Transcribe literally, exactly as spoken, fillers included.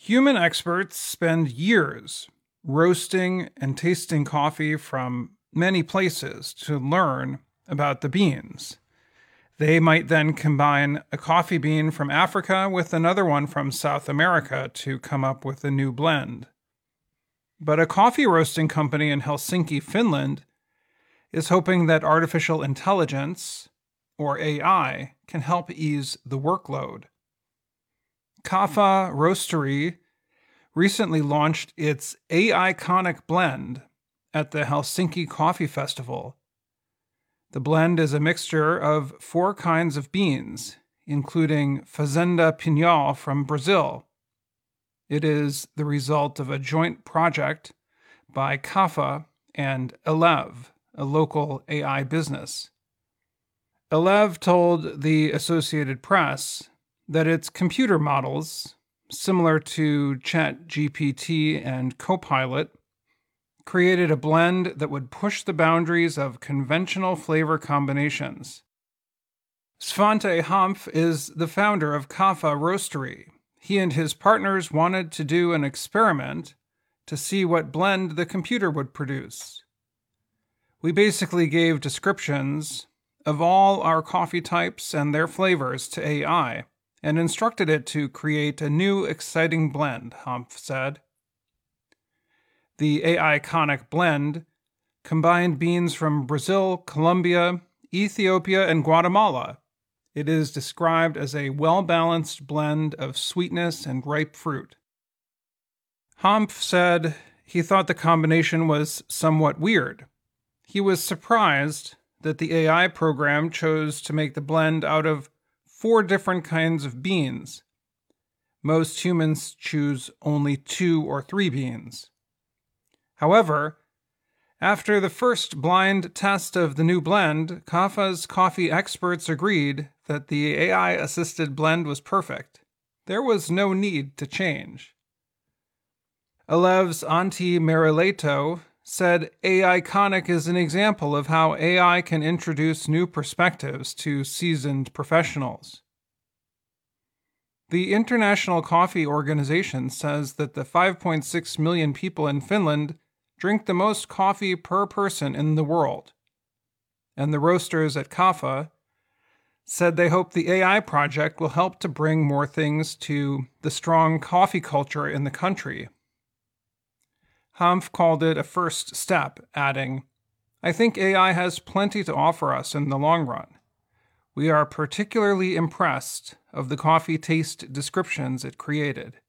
Human experts spend years roasting and tasting coffee from many places to learn about the beans. They might then combine a coffee bean from Africa with another one from South America to come up with a new blend. But a coffee roasting company in Helsinki, Finland, is hoping that artificial intelligence, or A I, can help ease the workload. Kaffa Roastery recently launched its A-Iconic blend at the Helsinki Coffee Festival. The blend is a mixture of four kinds of beans, including Fazenda Pinhal from Brazil. It is the result of a joint project by Kaffa and Elev, a local A I business. Elev told the Associated Press that its computer models, similar to ChatGPT and Copilot, created a blend that would push the boundaries of conventional flavor combinations. Svante Hampf is the founder of Kaffa Roastery. He and his partners wanted to do an experiment to see what blend the computer would produce. We basically gave descriptions of all our coffee types and their flavors to A I and instructed it to create a new exciting blend, Hampf said. The A-Iconic blend combined beans from Brazil, Colombia, Ethiopia, and Guatemala. It is described as a well-balanced blend of sweetness and ripe fruit. Hampf said he thought the combination was somewhat weird. He was surprised that the A I program chose to make the blend out of four different kinds of beans. Most humans choose only two or three beans. However, after the first blind test of the new blend, Kaffa's coffee experts agreed that the A I-assisted blend was perfect. There was no need to change. Elev's Antti Merilato said A-Iconic is an example of how A I can introduce new perspectives to seasoned professionals. The International Coffee Organization says that the five point six million people in Finland drink the most coffee per person in the world. And the roasters at Kaffa said they hope the A I project will help to bring more things to the strong coffee culture in the country. Hampf called it a first step, adding, "I think A I has plenty to offer us in the long run. We are particularly impressed of the coffee taste descriptions it created."